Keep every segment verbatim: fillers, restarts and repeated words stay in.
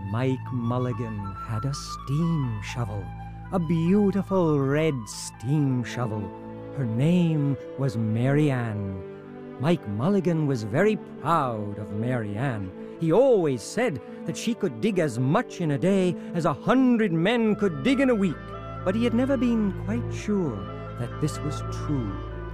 Mike Mulligan had a steam shovel, a beautiful red steam shovel. Her name was Mary Ann. Mike Mulligan was very proud of Mary Ann. He always said that she could dig as much in a day as a hundred men could dig in a week, but he had never been quite sure that this was true.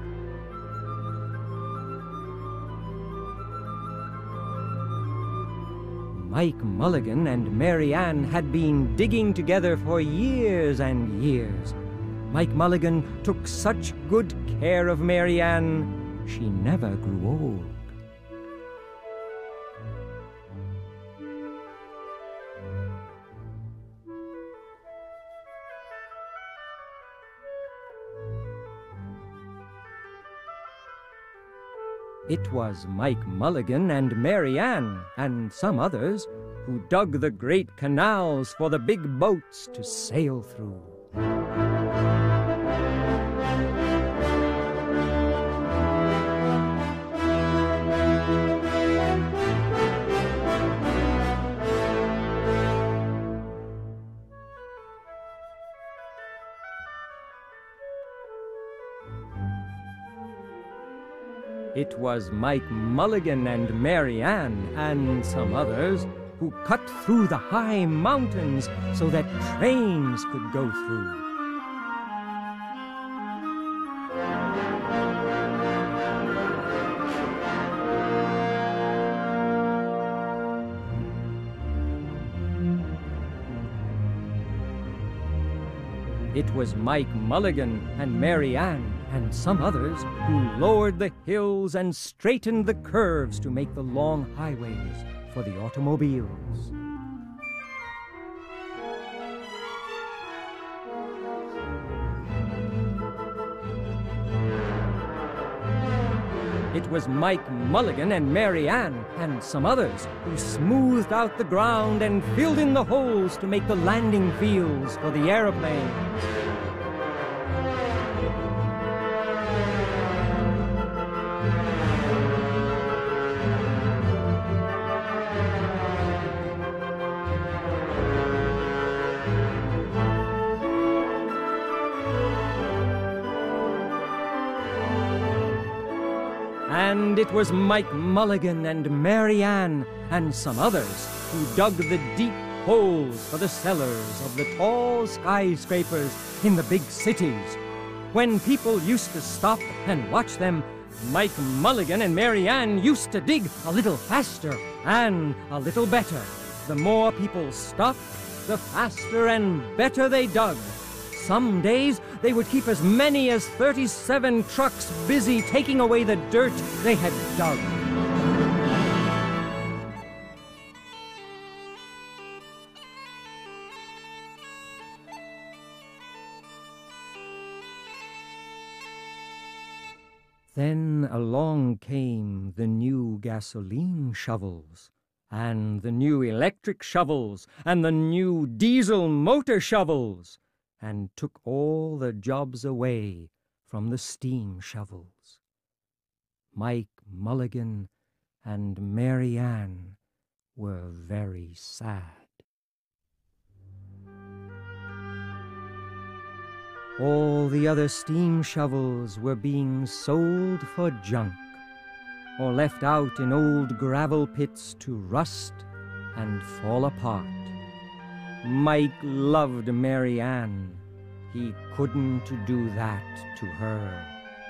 Mike Mulligan and Mary Ann had been digging together for years and years. Mike Mulligan took such good care of Mary Ann, she never grew old. It was Mike Mulligan and Mary Ann and some others who dug the great canals for the big boats to sail through. It was Mike Mulligan and Mary Ann and some others who cut through the high mountains so that trains could go through. It was Mike Mulligan and Mary Ann and some others who lowered the hills and straightened the curves to make the long highways for the automobiles. It was Mike Mulligan and Mary Ann and some others who smoothed out the ground and filled in the holes to make the landing fields for the aeroplanes. And it was Mike Mulligan and Mary Ann and some others who dug the deep holes for the cellars of the tall skyscrapers in the big cities. When people used to stop and watch them, Mike Mulligan and Mary Ann used to dig a little faster and a little better. The more people stopped, the faster and better they dug. Some days, they would keep as many as thirty-seven trucks busy taking away the dirt they had dug. Then along came the new gasoline shovels, and the new electric shovels, and the new diesel motor shovels, and took all the jobs away from the steam shovels. Mike Mulligan and Mary Ann were very sad. All the other steam shovels were being sold for junk, or left out in old gravel pits to rust and fall apart. Mike loved Mary Ann. He couldn't do that to her.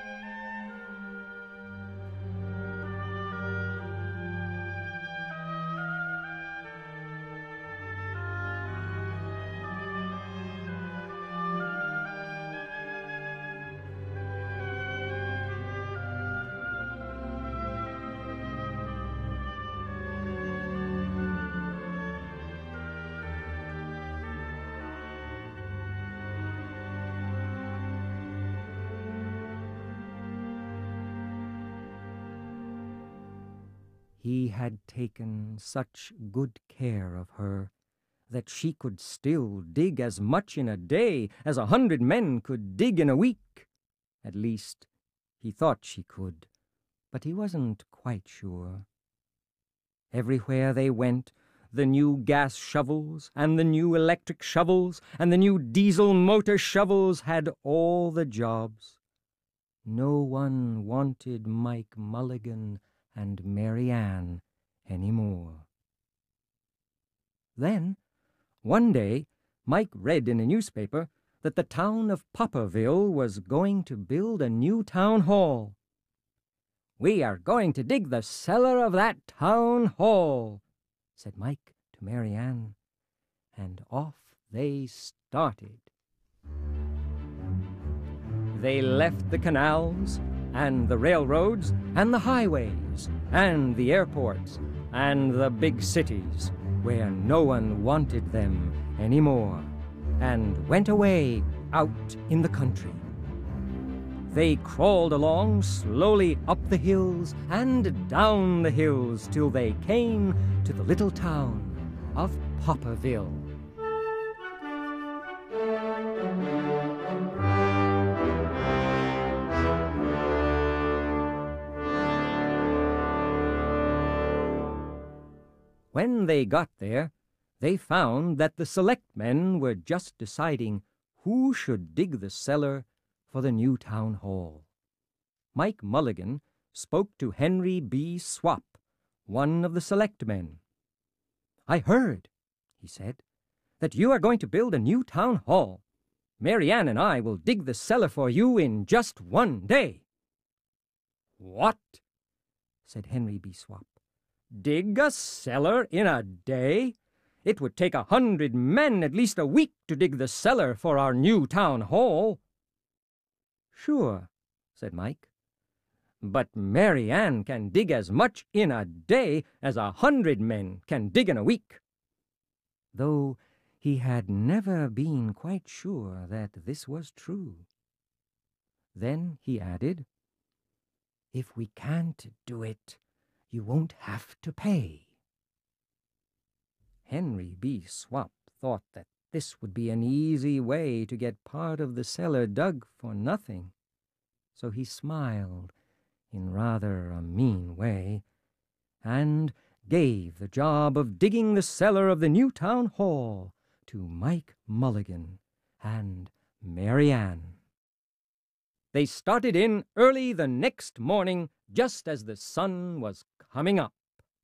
He had taken such good care of her that she could still dig as much in a day as a hundred men could dig in a week. At least, he thought she could, but he wasn't quite sure. Everywhere they went, The new gas shovels, and the new electric shovels, and the new diesel motor shovels had all the jobs. No one wanted Mike Mulligan and Mary Ann any more. Then, one day, Mike read in a newspaper that the town of Popperville was going to build a new town hall. "We are going to dig the cellar of that town hall," said Mike to Mary Ann, and off they started. They left the canals, and the railroads, and the highways, and the airports, and the big cities, where no one wanted them anymore, and went away out in the country. They crawled along slowly up the hills and down the hills till they came to the little town of Popperville. When they got there, they found that the selectmen were just deciding who should dig the cellar for the new town hall. Mike Mulligan spoke to Henry B. Swap, one of the selectmen. "I heard," he said, "that you are going to build a new town hall. Mary Ann and I will dig the cellar for you in just one day." "What?" said Henry B. Swap. "Dig a cellar in a day? It would take a hundred men at least a week to dig the cellar for our new town hall." "Sure," said Mike. "But Mary Ann can dig as much in a day as a hundred men can dig in a week." Though he had never been quite sure that this was true. Then he added, "If we can't do it, you won't have to pay." Henry B. Swap thought that this would be an easy way to get part of the cellar dug for nothing, so he smiled in rather a mean way, and gave the job of digging the cellar of the new town hall to Mike Mulligan and Mary Ann. They started in early the next morning, just as the sun was coming up.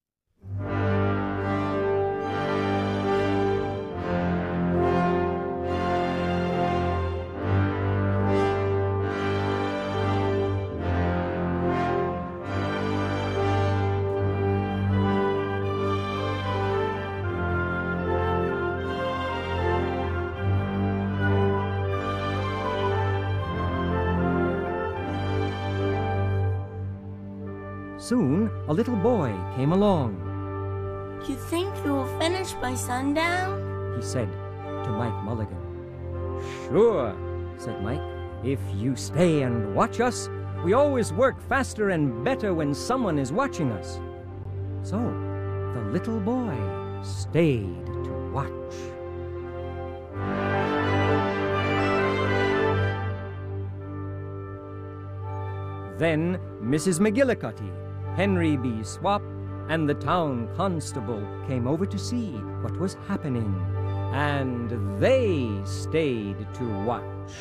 Soon a little boy came along. "You think you will finish by sundown?" he said to Mike Mulligan. "Sure," said Mike. "If you stay and watch us, we always work faster and better when someone is watching us." So the little boy stayed to watch. Then Missus McGillicuddy, Henry B. Swap, and the town constable came over to see what was happening, and they stayed to watch.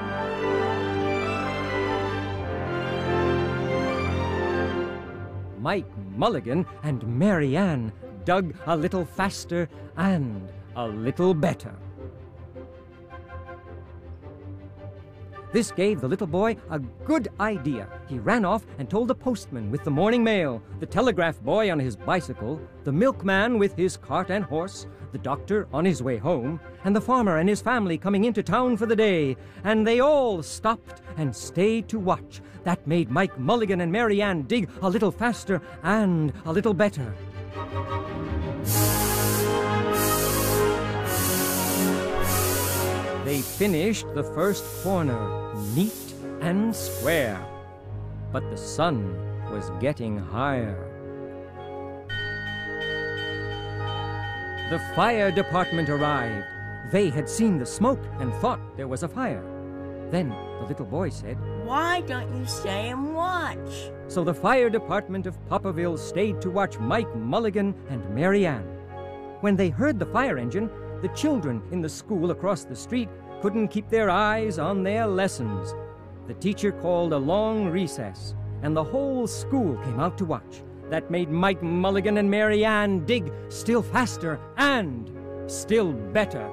Mike Mulligan and Mary Ann dug a little faster and a little better. This gave the little boy a good idea. He ran off and told the postman with the morning mail, the telegraph boy on his bicycle, the milkman with his cart and horse, the doctor on his way home, and the farmer and his family coming into town for the day, and they all stopped and stayed to watch. That made Mike Mulligan and Mary Ann dig a little faster and a little better. They finished the first corner, neat and square, but the sun was getting higher. The fire department arrived. They had seen the smoke and thought there was a fire. Then the little boy said, "Why don't you stay and watch?" So the fire department of Popperville stayed to watch Mike Mulligan and Mary Ann. When they heard the fire engine, the children in the school across the street couldn't keep their eyes on their lessons. The teacher called a long recess, and the whole school came out to watch. That made Mike Mulligan and Mary Ann dig still faster and still better.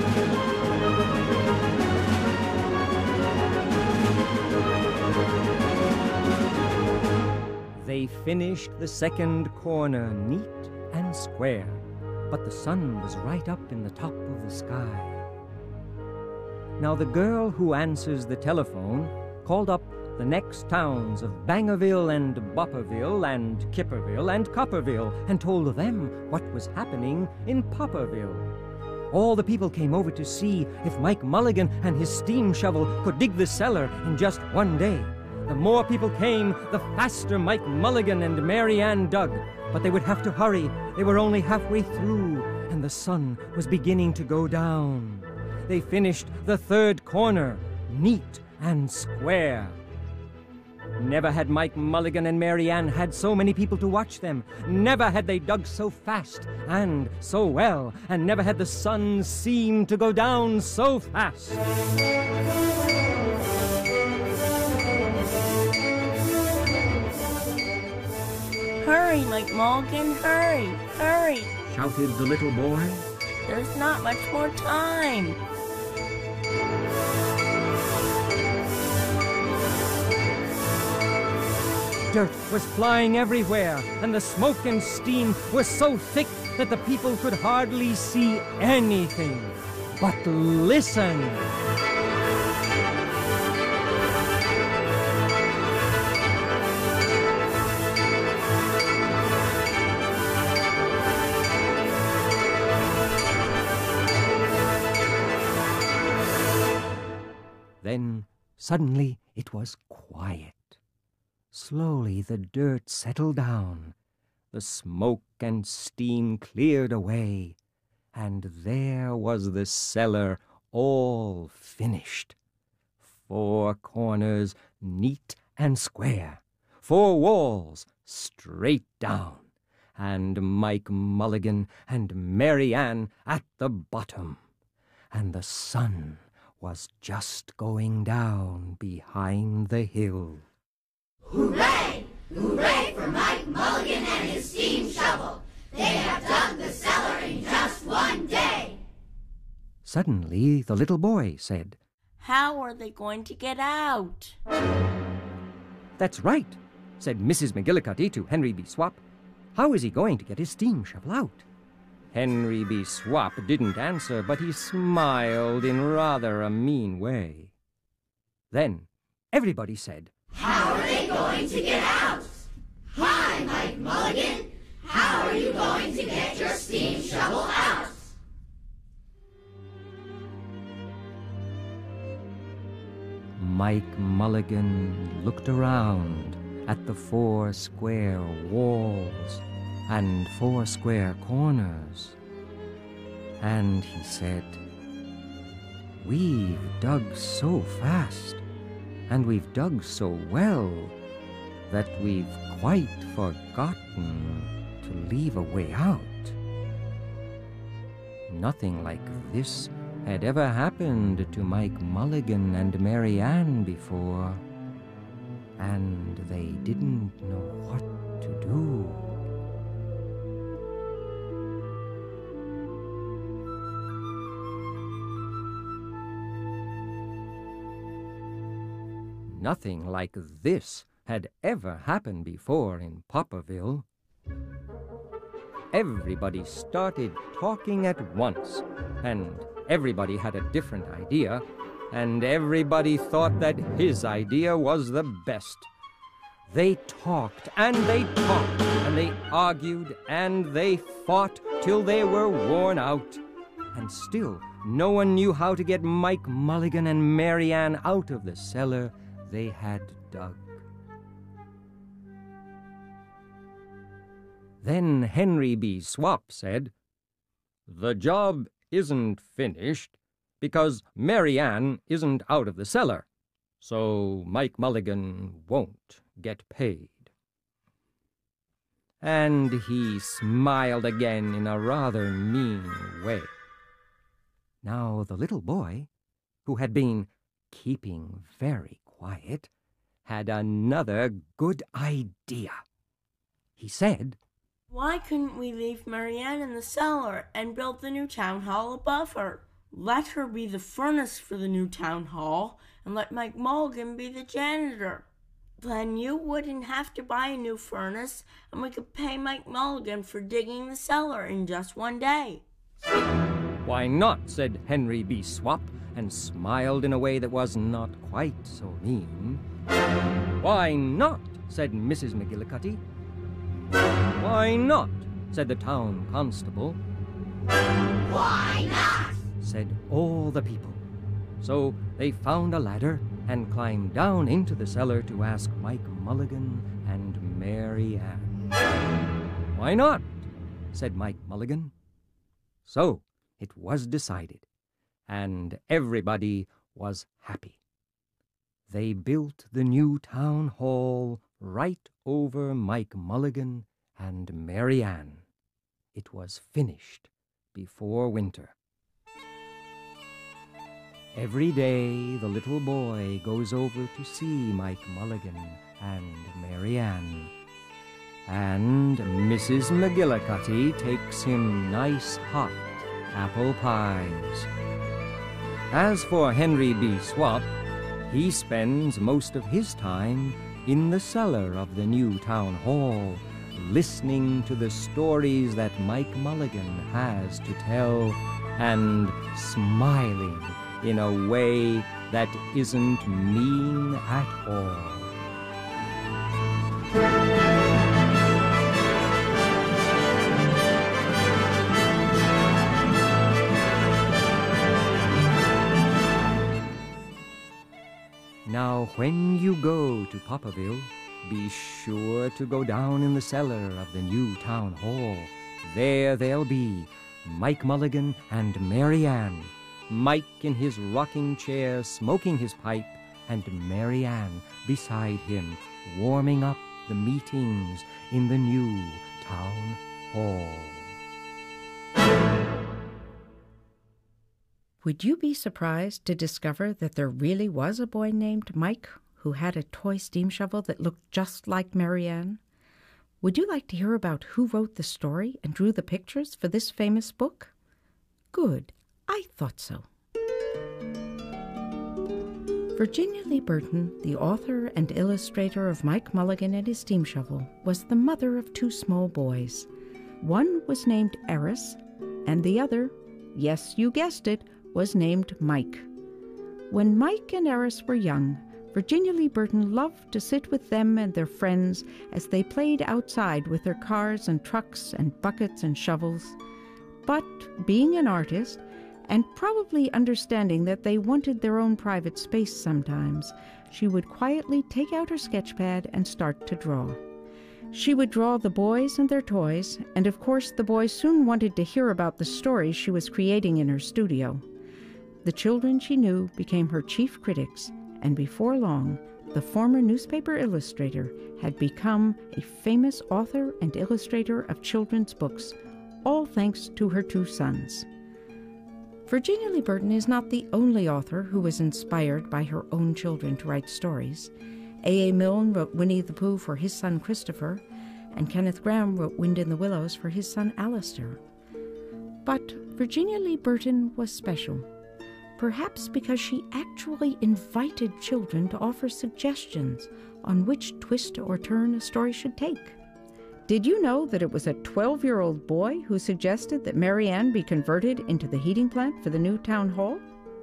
They finished the second corner neat and square, but the sun was right up in the top of the sky. Now the girl who answers the telephone called up the next towns of Bangerville and Bopperville and Kipperville and Copperville and told them what was happening in Popperville. All the people came over to see if Mike Mulligan and his steam shovel could dig the cellar in just one day. The more people came, the faster Mike Mulligan and Mary Ann dug. But they would have to hurry. They were only halfway through, and the sun was beginning to go down. They finished the third corner, neat and square. Never had Mike Mulligan and Mary Ann had so many people to watch them. Never had they dug so fast and so well, and never had the sun seemed to go down so fast. Hurry, Mike Mulligan, hurry, hurry, shouted the little boy. There's not much more time. Dirt was flying everywhere, and the smoke and steam was so thick that the people could hardly see anything. But listen! Then, suddenly, it was quiet. Slowly the dirt settled down, the smoke and steam cleared away, and there was the cellar all finished. Four corners neat and square, four walls straight down, and Mike Mulligan and Mary Ann at the bottom, and the sun was just going down behind the hill. Hooray! Hooray for Mike Mulligan and his steam shovel! They have dug the cellar in just one day! Suddenly the little boy said, How are they going to get out? That's right, said Missus McGillicuddy to Henry B. Swap. How is he going to get his steam shovel out? Henry B. Swap didn't answer, but he smiled in rather a mean way. Then everybody said, How are they going to get out? Hi, Mike Mulligan. How are you going to get your steam shovel out? Mike Mulligan looked around at the four square walls and four square corners, and he said, We've dug so fast, and we've dug so well, that we've quite forgotten to leave a way out. Nothing like this had ever happened to Mike Mulligan and Mary Ann before, and they didn't know what to do. Nothing like this had ever happened before in Popperville. Everybody started talking at once, and everybody had a different idea, and everybody thought that his idea was the best. They talked, and they talked, and they argued, and they fought till they were worn out. And still, no one knew how to get Mike Mulligan and Mary Ann out of the cellar they had dug. Then Henry B. Swap said, The job isn't finished because Mary Ann isn't out of the cellar, so Mike Mulligan won't get paid. And he smiled again in a rather mean way. Now the little boy, who had been keeping very quiet, had another good idea. He said, Why couldn't we leave Marianne in the cellar and build the new town hall above her? Let her be the furnace for the new town hall, and let Mike Mulligan be the janitor. Then you wouldn't have to buy a new furnace, and we could pay Mike Mulligan for digging the cellar in just one day. Why not? Said Henry B. Swap, and smiled in a way that was not quite so mean. Why not? Said Missus McGillicuddy. Why not? Said the town constable. Why not? Said all the people. So they found a ladder and climbed down into the cellar to ask Mike Mulligan and Mary Ann. Why not? Said Mike Mulligan. So it was decided, and everybody was happy. They built the new town hall right over Mike Mulligan and Mary Ann. It was finished before winter. Every day the little boy goes over to see Mike Mulligan and Mary Ann, and Missus McGillicuddy takes him nice hot apple pies. As for Henry B. Swap, he spends most of his time in the cellar of the new town hall, listening to the stories that Mike Mulligan has to tell, and smiling in a way that isn't mean at all. Now, when you go to Popperville, be sure to go down in the cellar of the new town hall. There they'll be Mike Mulligan and Mary Ann, Mike in his rocking chair smoking his pipe, and Mary Ann beside him warming up the meetings in the new town hall. Would you be surprised to discover that there really was a boy named Mike who had a toy steam shovel that looked just like Mary Ann? Would you like to hear about who wrote the story and drew the pictures for this famous book? Good. I thought so. Virginia Lee Burton, the author and illustrator of Mike Mulligan and his steam shovel, was the mother of two small boys. One was named Eris, and the other, yes, you guessed it, was named Mike. When Mike and Eris were young, Virginia Lee Burton loved to sit with them and their friends as they played outside with their cars and trucks and buckets and shovels. But being an artist, and probably understanding that they wanted their own private space sometimes, she would quietly take out her sketch pad and start to draw. She would draw the boys and their toys, and of course the boys soon wanted to hear about the stories she was creating in her studio. The children she knew became her chief critics, and before long, the former newspaper illustrator had become a famous author and illustrator of children's books, all thanks to her two sons. Virginia Lee Burton is not the only author who was inspired by her own children to write stories. A A Milne wrote Winnie the Pooh for his son Christopher, and Kenneth Grahame wrote Wind in the Willows for his son Alistair. But Virginia Lee Burton was special, perhaps because she actually invited children to offer suggestions on which twist or turn a story should take. Did you know that it was a twelve-year-old boy who suggested that Mary Ann be converted into the heating plant for the new town hall?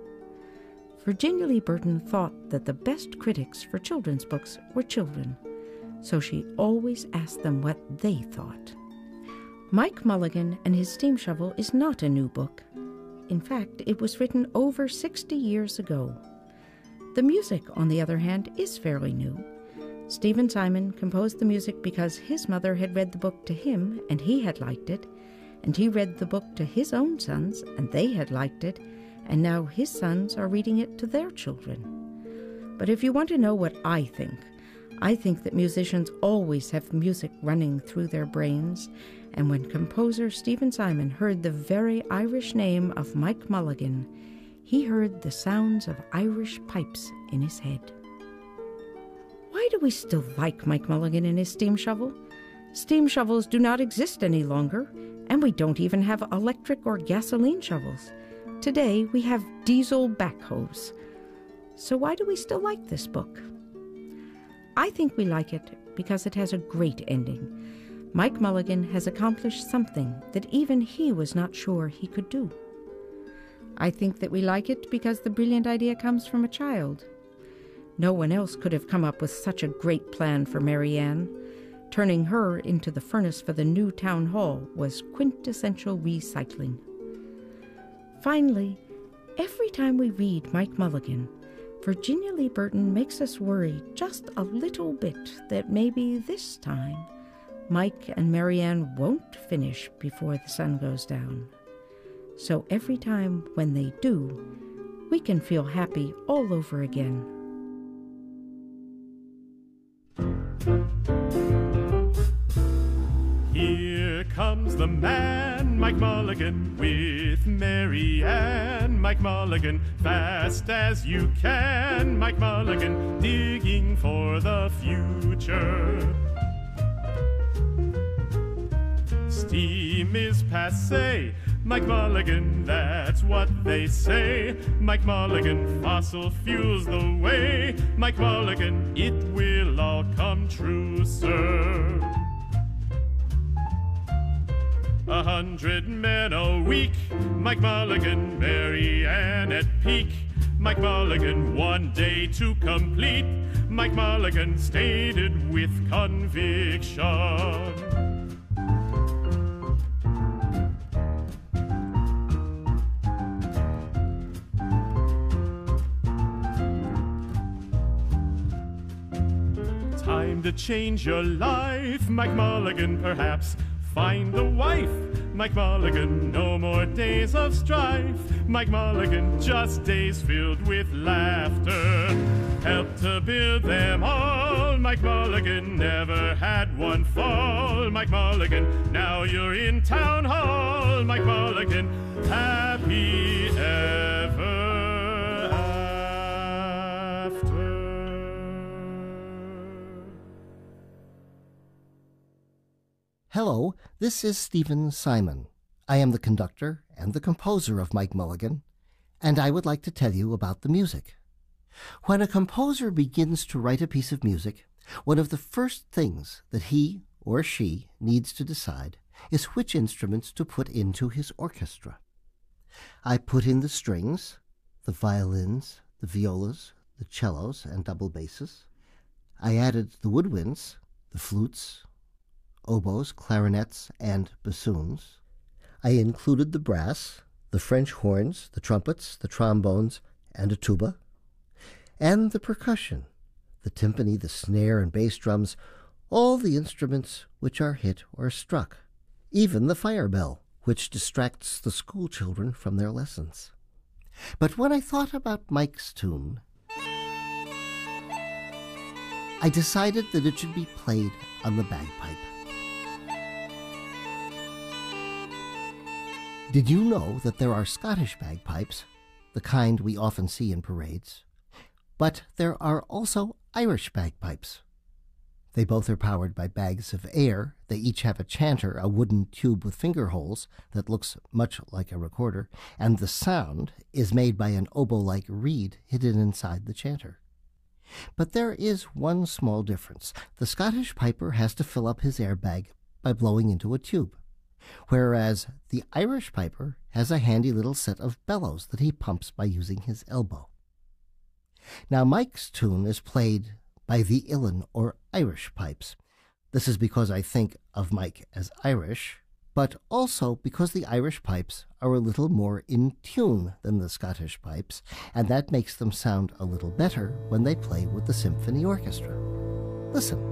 Virginia Lee Burton thought that the best critics for children's books were children, so she always asked them what they thought. Mike Mulligan and His Steam Shovel is not a new book. In fact, it was written over sixty years ago. The music, on the other hand, is fairly new. Stephen Simon composed the music because his mother had read the book to him and he had liked it, and he read the book to his own sons and they had liked it, and now his sons are reading it to their children. But if you want to know what I think, I think that musicians always have music running through their brains, and when composer Stephen Simon heard the very Irish name of Mike Mulligan, he heard the sounds of Irish pipes in his head. Why do we still like Mike Mulligan and his steam shovel? Steam shovels do not exist any longer, and we don't even have electric or gasoline shovels. Today we have diesel backhoes. So why do we still like this book? I think we like it because it has a great ending. Mike Mulligan has accomplished something that even he was not sure he could do. I think that we like it because the brilliant idea comes from a child. No one else could have come up with such a great plan for Mary Ann. Turning her into the furnace for the new town hall was quintessential recycling. Finally, every time we read Mike Mulligan, Virginia Lee Burton makes us worry just a little bit that maybe this time Mike and Mary Ann won't finish before the sun goes down. So every time when they do, we can feel happy all over again. Here comes the man, Mike Mulligan, with Mary Ann. Mike Mulligan, fast as you can. Mike Mulligan, digging for the future. Steam is passé. Mike Mulligan, that's what they say. Mike Mulligan, fossil fuels the way. Mike Mulligan, it will all come true, sir. A hundred men a week, Mike Mulligan, Mary Ann at peak. Mike Mulligan, one day to complete. Mike Mulligan stated with conviction. Time to change your life, Mike Mulligan, perhaps find a wife. Mike Mulligan, no more days of strife. Mike Mulligan, just days filled with laughter. Help to build them all. Mike Mulligan never had one fall. Mike Mulligan, now you're in town hall. Mike Mulligan, happy ever after. Hello, this is Stephen Simon. I am the conductor and the composer of Mike Mulligan, and I would like to tell you about the music. When a composer begins to write a piece of music, one of the first things that he or she needs to decide is which instruments to put into his orchestra. I put in the strings, the violins, the violas, the cellos, and double basses. I added the woodwinds, the flutes, oboes, clarinets, and bassoons. I included the brass, the French horns, the trumpets, the trombones, and a tuba, and the percussion, the timpani, the snare, and bass drums, all the instruments which are hit or struck, even the fire bell, which distracts the school children from their lessons. But when I thought about Mike's tune, I decided that it should be played on the bagpipe. Did you know that there are Scottish bagpipes, the kind we often see in parades? But there are also Irish bagpipes. They both are powered by bags of air. They each have a chanter, a wooden tube with finger holes that looks much like a recorder, and the sound is made by an oboe-like reed hidden inside the chanter. But there is one small difference. The Scottish piper has to fill up his air bag by blowing into a tube, whereas the Irish piper has a handy little set of bellows that he pumps by using his elbow. Now Mike's tune is played by the Uilleann or Irish pipes. This is because I think of Mike as Irish, but also because the Irish pipes are a little more in tune than the Scottish pipes, and that makes them sound a little better when they play with the symphony orchestra. Listen.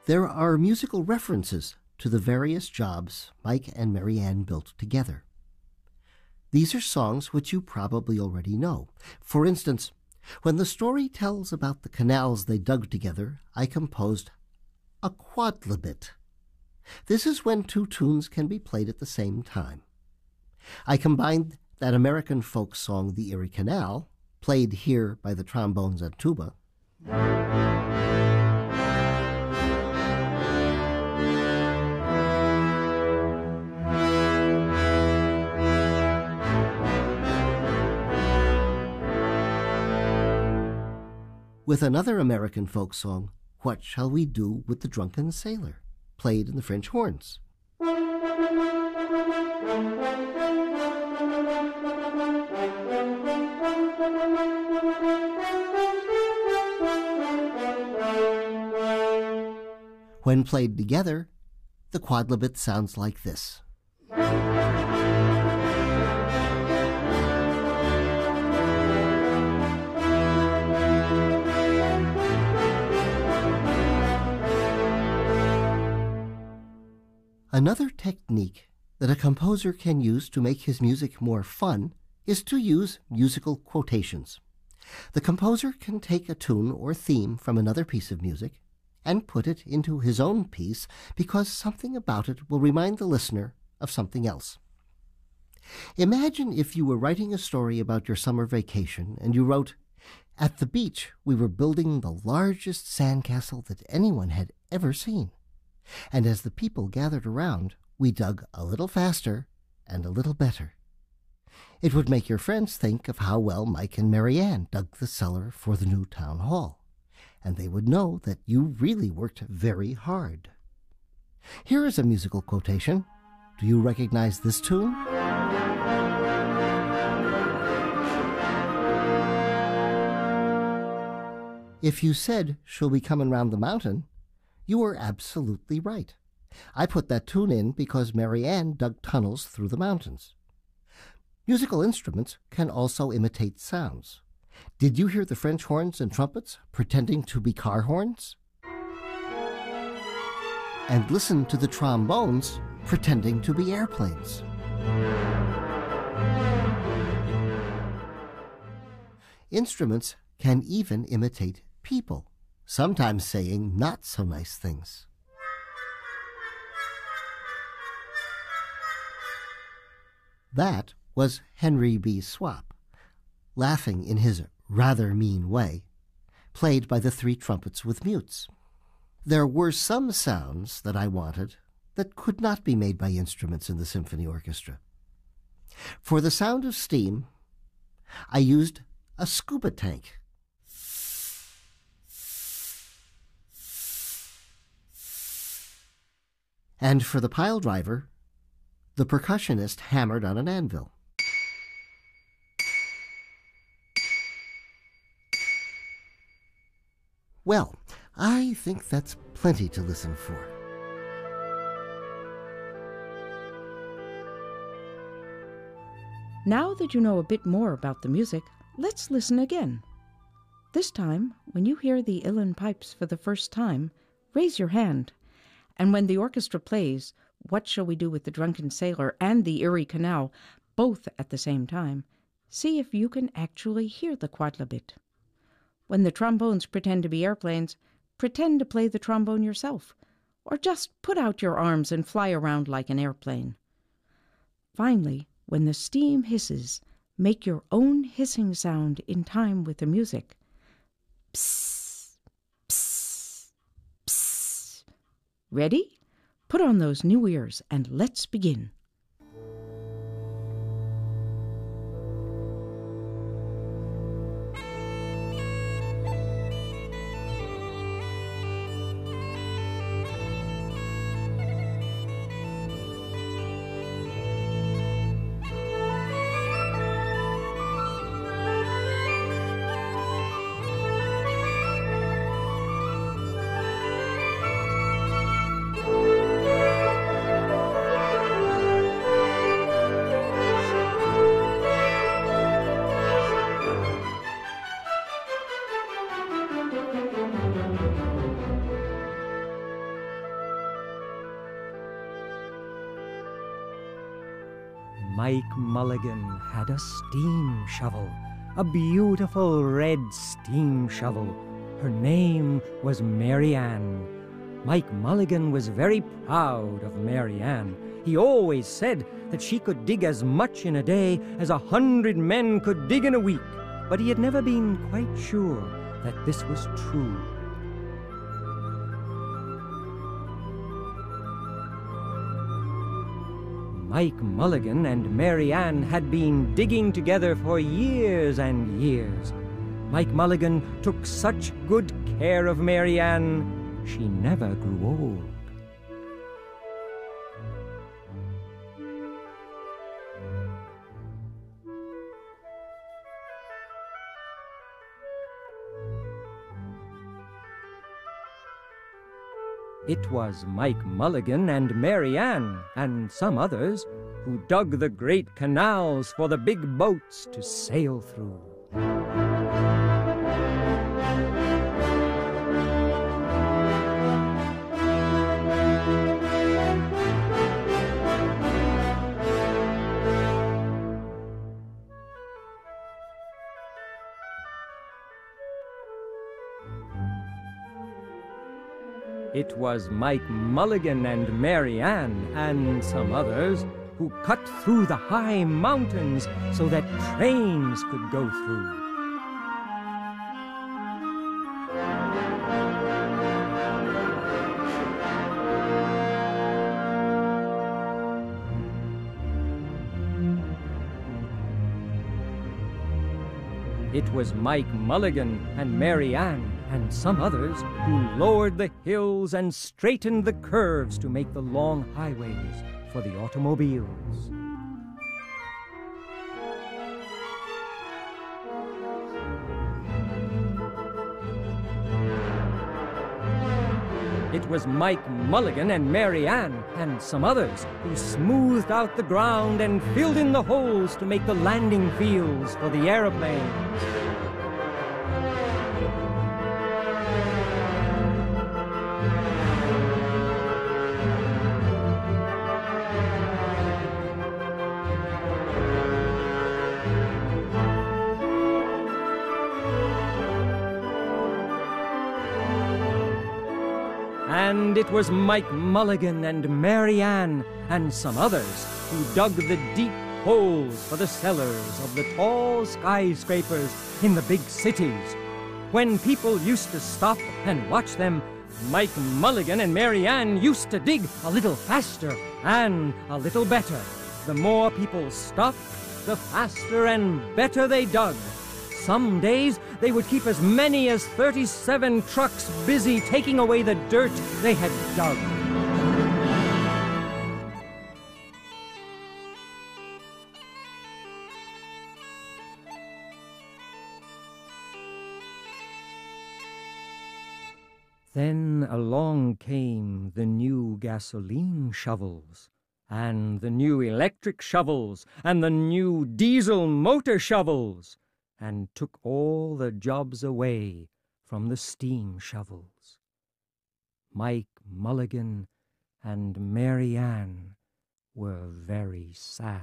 there are musical references to the various jobs Mike and Mary Ann built together. These are songs which you probably already know. For instance, when the story tells about the canals they dug together, I composed a quadlibet. This is when two tunes can be played at the same time. I combined that American folk song, The Erie Canal, played here by the trombones and tuba, with another American folk song, What Shall We Do with the Drunken Sailor, played in the French horns. When played together, the quadlibet sounds like this. Another technique that a composer can use to make his music more fun is to use musical quotations. The composer can take a tune or theme from another piece of music and put it into his own piece because something about it will remind the listener of something else. Imagine if you were writing a story about your summer vacation and you wrote, "At the beach, we were building the largest sandcastle that anyone had ever seen. And as the people gathered around, we dug a little faster and a little better." It would make your friends think of how well Mike and Mary Ann dug the cellar for the new town hall, and they would know that you really worked very hard. Here is a musical quotation. Do you recognize this tune? If you said, "She'll be coming round the mountain," you were absolutely right. I put that tune in because Mary Ann dug tunnels through the mountains. Musical instruments can also imitate sounds. Did you hear the French horns and trumpets pretending to be car horns? And listen to the trombones pretending to be airplanes. Instruments can even imitate people, sometimes saying not so nice things. That was Henry B. Swap, laughing in his rather mean way, played by the three trumpets with mutes. There were some sounds that I wanted that could not be made by instruments in the symphony orchestra. For the sound of steam, I used a scuba tank. And for the pile driver, the percussionist hammered on an anvil. Well, I think that's plenty to listen for. Now that you know a bit more about the music, let's listen again. This time, when you hear the Uilleann pipes for the first time, raise your hand. And when the orchestra plays What Shall We Do with the Drunken Sailor and the Erie Canal, both at the same time, see if you can actually hear the quadlibet. When the trombones pretend to be airplanes, pretend to play the trombone yourself, or just put out your arms and fly around like an airplane. Finally, when the steam hisses, make your own hissing sound in time with the music. Psst, psst, psst. Ready? Put on those new ears and let's begin. Mike Mulligan had a steam shovel, a beautiful red steam shovel. Her name was Mary Ann. Mike Mulligan was very proud of Mary Ann. He always said that she could dig as much in a day as a hundred men could dig in a week, but he had never been quite sure that this was true. Mike Mulligan and Mary Ann had been digging together for years and years. Mike Mulligan took such good care of Mary Ann, she never grew old. It was Mike Mulligan and Mary Ann and some others who dug the great canals for the big boats to sail through. It was Mike Mulligan and Mary Ann and some others who cut through the high mountains so that trains could go through. It was Mike Mulligan and Mary Ann and some others who lowered the hills and straightened the curves to make the long highways for the automobiles. It was Mike Mulligan and Mary Ann and some others who smoothed out the ground and filled in the holes to make the landing fields for the aeroplanes. And it was Mike Mulligan and Mary Ann and some others who dug the deep holes for the cellars of the tall skyscrapers in the big cities. When people used to stop and watch them, Mike Mulligan and Mary Ann used to dig a little faster and a little better. The more people stopped, the faster and better they dug. Some days, they would keep as many as thirty-seven trucks busy taking away the dirt they had dug. Then along came the new gasoline shovels, and the new electric shovels, and the new diesel motor shovels, and took all the jobs away from the steam shovels. Mike Mulligan and Mary Ann were very sad.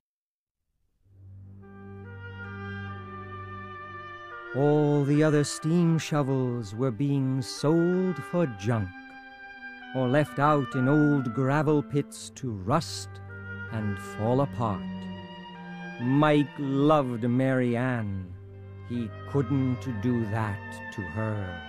All the other steam shovels were being sold for junk, or left out in old gravel pits to rust and fall apart. Mike loved Mary Ann. He couldn't do that to her.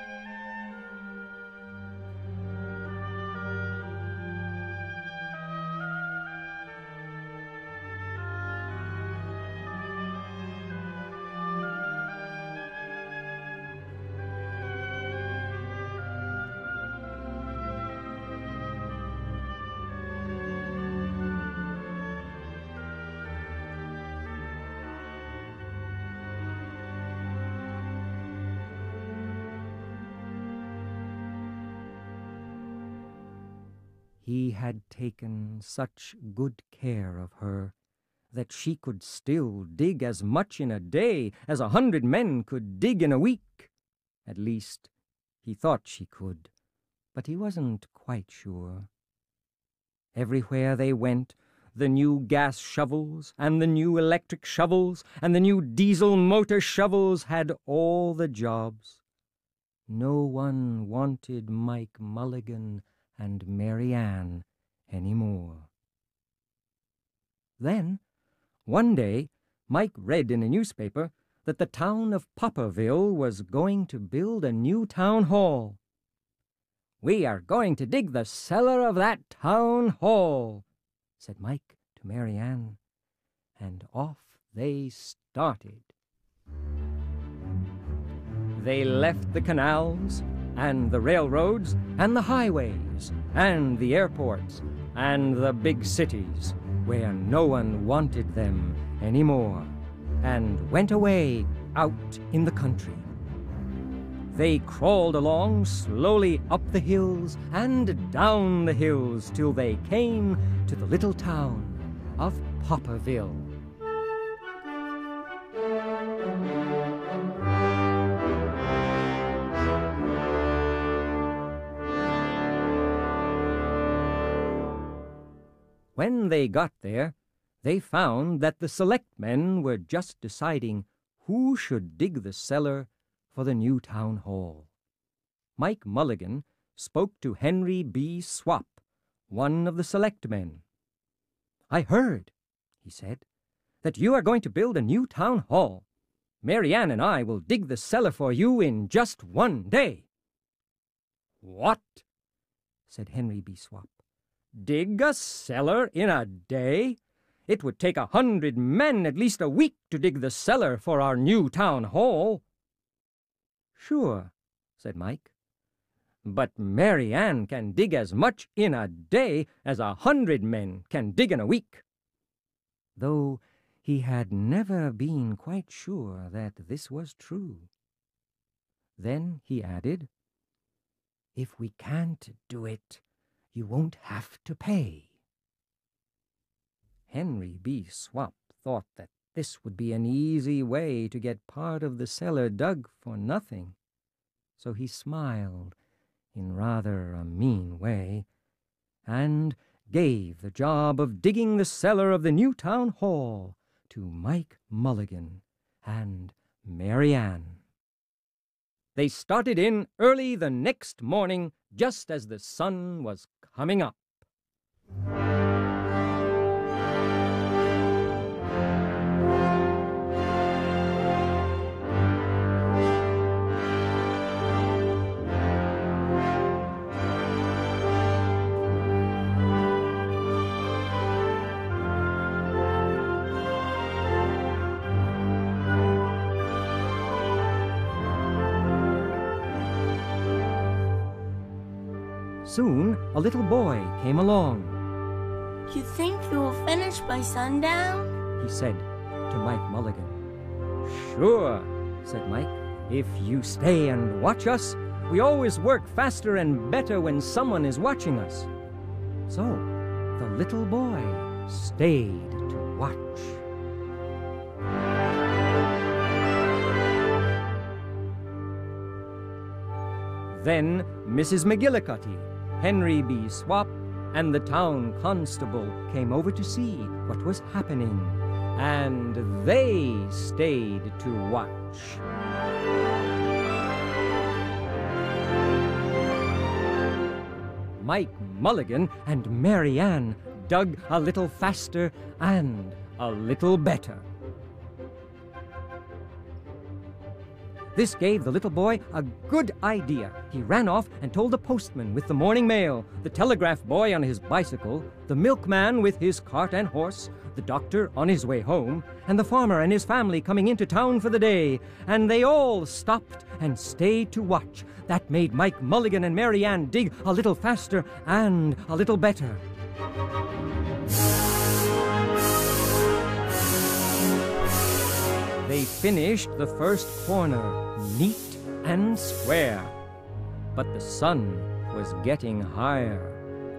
He had taken such good care of her that she could still dig as much in a day as a hundred men could dig in a week. At least, he thought she could, but he wasn't quite sure. Everywhere they went, The new gas shovels, and the new electric shovels, and the new diesel motor shovels had all the jobs. No one wanted Mike Mulligan and Mary Ann any more. Then, one day, Mike read in a newspaper that the town of Popperville was going to build a new town hall. "We are going to dig the cellar of that town hall," said Mike to Mary Ann, and off they started. They left the canals, and the railroads, and the highways, and the airports, and the big cities, where no one wanted them anymore, and went away out in the country. They crawled along slowly up the hills and down the hills till they came to the little town of Popperville. When they got there, they found that the selectmen were just deciding who should dig the cellar for the new town hall. Mike Mulligan spoke to Henry B. Swap, one of the selectmen. "I heard," he said, "that you are going to build a new town hall. Mary Ann and I will dig the cellar for you in just one day." "What?" said Henry B. Swap. "Dig a cellar in a day? It would take a hundred men at least a week to dig the cellar for our new town hall." "Sure," said Mike. "But Mary Ann can dig as much in a day as a hundred men can dig in a week." Though he had never been quite sure that this was true. Then he added, "If we can't do it, you won't have to pay." Henry B. Swap thought that this would be an easy way to get part of the cellar dug for nothing, so he smiled in rather a mean way, and gave the job of digging the cellar of the new town hall to Mike Mulligan and Mary Ann. They started in early the next morning, just as the sun was coming up. Soon a little boy came along. "You think you will finish by sundown?" he said to Mike Mulligan. "Sure," said Mike. "If you stay and watch us, we always work faster and better when someone is watching us." So the little boy stayed to watch. Then Missus McGillicuddy, Henry B. Swap, and the town constable came over to see what was happening, and they stayed to watch. Mike Mulligan and Mary Ann dug a little faster and a little better. This gave the little boy a good idea. He ran off and told the postman with the morning mail, the telegraph boy on his bicycle, the milkman with his cart and horse, the doctor on his way home, and the farmer and his family coming into town for the day. And they all stopped and stayed to watch. That made Mike Mulligan and Mary Ann dig a little faster and a little better. They finished the first corner, neat and square, but the sun was getting higher.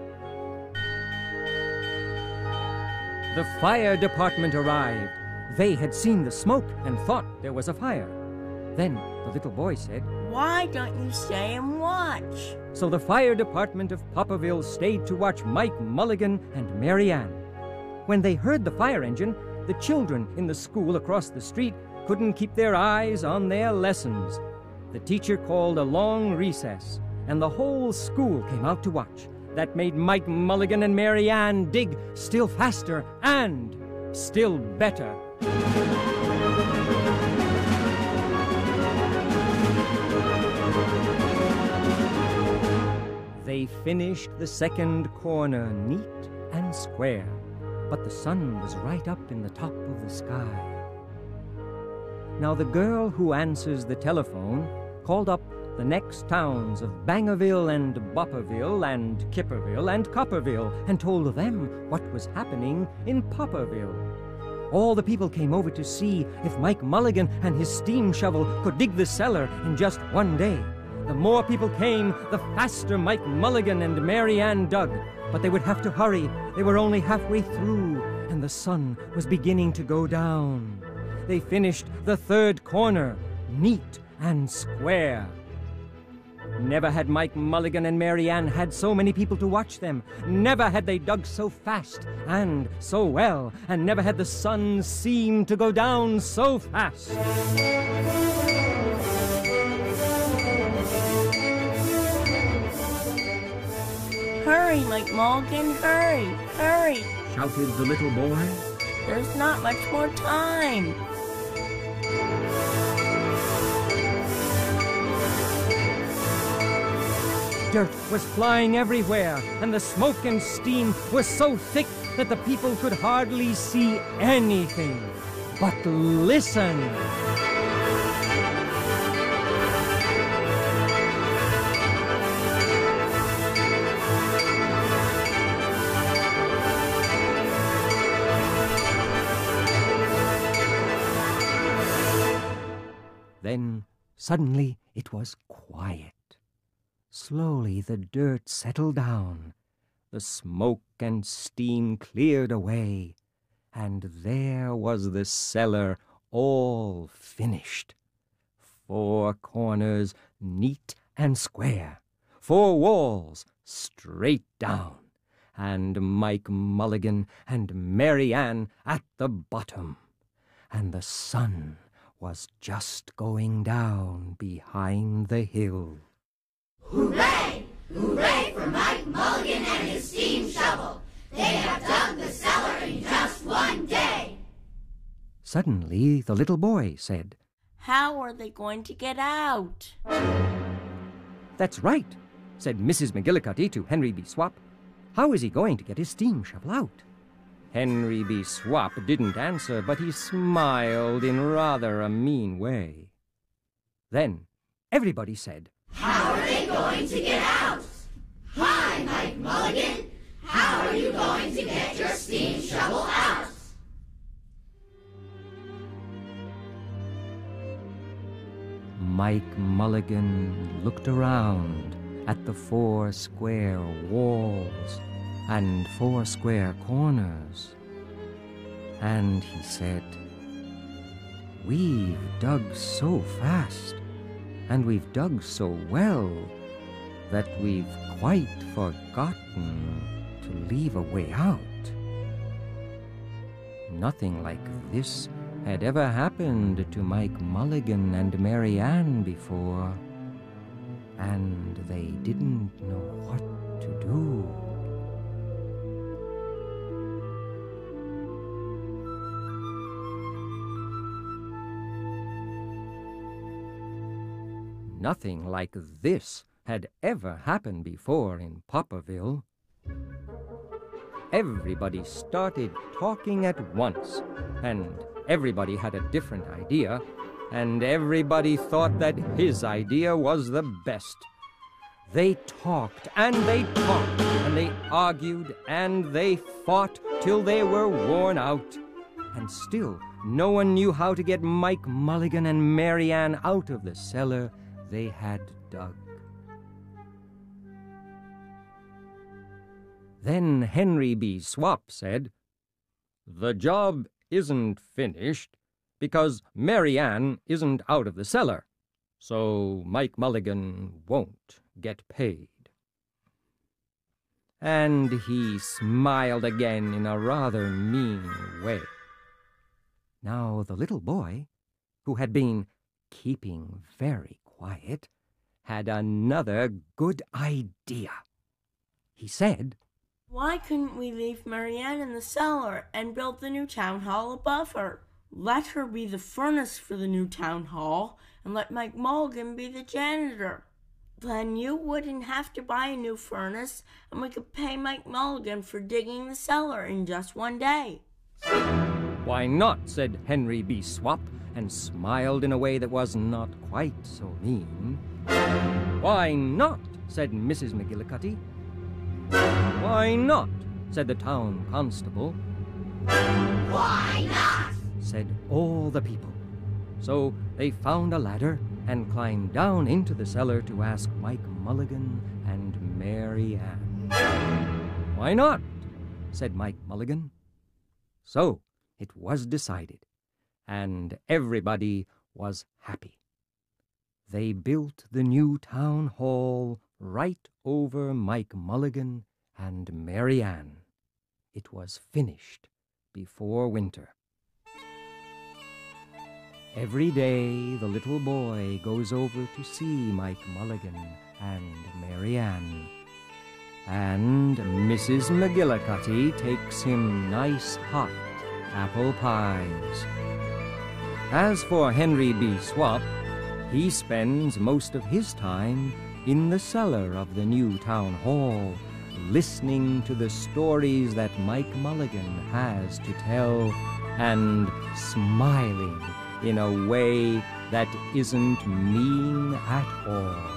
The fire department arrived. They had seen the smoke and thought there was a fire. Then the little boy said, "Why don't you stay and watch?" So the fire department of Popperville stayed to watch Mike Mulligan and Mary Ann. when they heard the fire engine, the children in the school across the street couldn't keep their eyes on their lessons. The teacher called a long recess, and the whole school came out to watch. That made Mike Mulligan and Mary Ann dig still faster and still better. They finished the second corner neat and square, but the sun was right up in the top of the sky. Now the girl who answers the telephone called up the next towns of Bangerville and Bopperville and Kipperville and Copperville and told them what was happening in Popperville. All the people came over to see if Mike Mulligan and his steam shovel could dig the cellar in just one day. The more people came, the faster Mike Mulligan and Mary Ann dug. But they would have to hurry. They were only halfway through, and the sun was beginning to go down. They finished the third corner, neat and square. Never had Mike Mulligan and Mary Ann had so many people to watch them. Never had they dug so fast and so well, and never had the sun seemed to go down so fast. Hurry, Mike Mulligan, hurry, hurry. Shouted the little boy. There's not much more time. Dirt was flying everywhere, and the smoke and steam was so thick that the people could hardly see anything. But listen! Then, suddenly, it was quiet. Slowly the dirt settled down, the smoke and steam cleared away, and there was the cellar all finished. Four corners neat and square, four walls straight down, and Mike Mulligan and Mary Ann at the bottom, and the sun was just going down behind the hill. Hooray! Hooray for Mike Mulligan and his steam shovel! They have dug the cellar in just one day! Suddenly the little boy said, How are they going to get out? That's right, said Missus McGillicuddy to Henry B. Swap. How is he going to get his steam shovel out? Henry B. Swap didn't answer, but he smiled in rather a mean way. Then everybody said, How are they going to get out? Hi, Mike Mulligan. How are you going to get your steam shovel out? Mike Mulligan looked around at the four square walls and four square corners, and he said, We've dug so fast, and we've dug so well, that we've quite forgotten to leave a way out. Nothing like this had ever happened to Mike Mulligan and Mary Ann before, and they didn't know what to do. Nothing like this had ever happened before in Popperville. Everybody started talking at once, and everybody had a different idea, and everybody thought that his idea was the best. They talked, and they talked, and they argued, and they fought till they were worn out. And still, no one knew how to get Mike Mulligan and Mary Ann out of the cellar they had dug. Then Henry B. Swap said, The job isn't finished because Mary Ann isn't out of the cellar, so Mike Mulligan won't get paid. And he smiled again in a rather mean way. Now the little boy, who had been keeping very quiet, had another good idea. He said, "Why couldn't we leave Marianne in the cellar and build the new town hall above her? Let her be the furnace for the new town hall, and let Mike Mulligan be the janitor. Then you wouldn't have to buy a new furnace, and we could pay Mike Mulligan for digging the cellar in just one day." "Why not?" said Henry B. Swap, and smiled in a way that was not quite so mean. "Why not?" said Missus McGillicuddy. "Why not?" said the town constable. Why not? Said all the people. So they found a ladder and climbed down into the cellar to ask Mike Mulligan and Mary Ann. "Why not?" said Mike Mulligan. So it was decided, and everybody was happy. They built the new town hall right over Mike Mulligan and Mary Ann. It was finished before winter. Every day the little boy goes over to see Mike Mulligan and Mary Ann. And Missus McGillicuddy takes him nice hot apple pies. As for Henry B. Swap, he spends most of his time in the cellar of the new town hall, listening to the stories that Mike Mulligan has to tell and smiling in a way that isn't mean at all.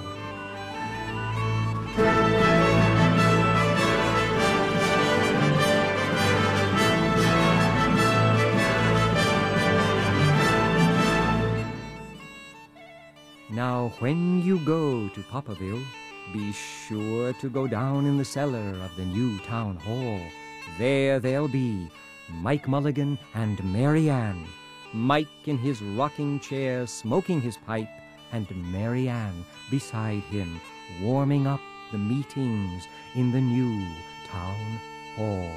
Now, when you go to Popperville, be sure to go down in the cellar of the new town hall. There they'll be Mike Mulligan and Mary Ann, Mike in his rocking chair smoking his pipe, and Mary Ann beside him warming up the meetings in the new town hall.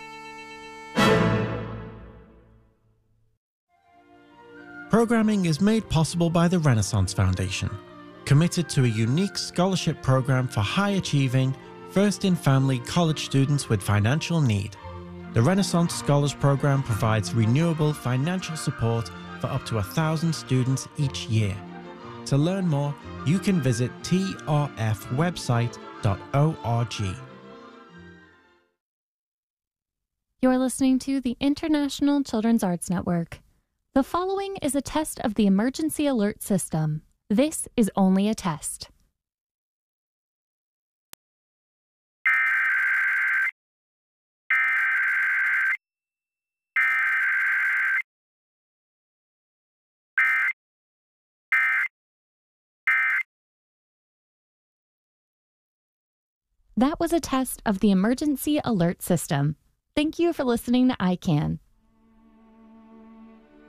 Programming is made possible by the Renaissance Foundation, committed to a unique scholarship program for high-achieving, first-in-family college students with financial need. The Renaissance Scholars Program provides renewable financial support for up to a thousand students each year. To learn more, you can visit t r f website dot org. You're listening to the International Children's Arts Network. The following is a test of the emergency alert system. This is only a test. That was a test of the emergency alert system. Thank you for listening to I CAN.